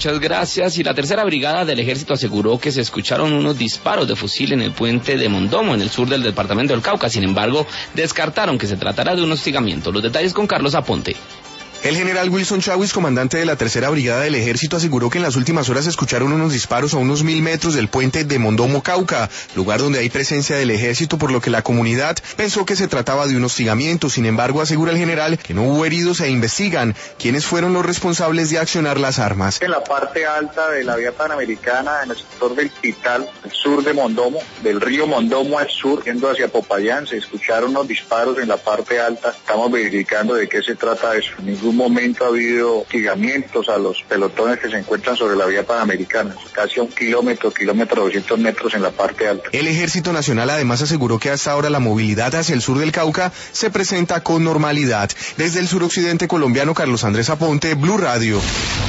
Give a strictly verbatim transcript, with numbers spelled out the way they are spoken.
Muchas gracias. Y la tercera brigada del ejército aseguró que se escucharon unos disparos de fusil en el puente de Mondomo, en el sur del departamento del Cauca. Sin embargo, descartaron que se tratará de un hostigamiento. Los detalles con Carlos Aponte. El general Wilson Chawis, comandante de la tercera brigada del ejército, aseguró que en las últimas horas se escucharon unos disparos a unos mil metros del puente de Mondomo, Cauca, lugar donde hay presencia del ejército, por lo que la comunidad pensó que se trataba de un hostigamiento. Sin embargo, asegura el general que no hubo heridos e investigan quiénes fueron los responsables de accionar las armas. En la parte alta de la vía panamericana, en el sector del Pital, al sur de Mondomo, del río Mondomo al sur, yendo hacia Popayán, se escucharon unos disparos en la parte alta. Estamos verificando de qué se trata eso. En ningún momento ha habido hostigamientos a los pelotones que se encuentran sobre la vía panamericana, casi a un kilómetro, kilómetro doscientos metros en la parte alta. El Ejército Nacional además aseguró que hasta ahora la movilidad hacia el sur del Cauca se presenta con normalidad. Desde el suroccidente colombiano, Carlos Andrés Aponte, Blue Radio.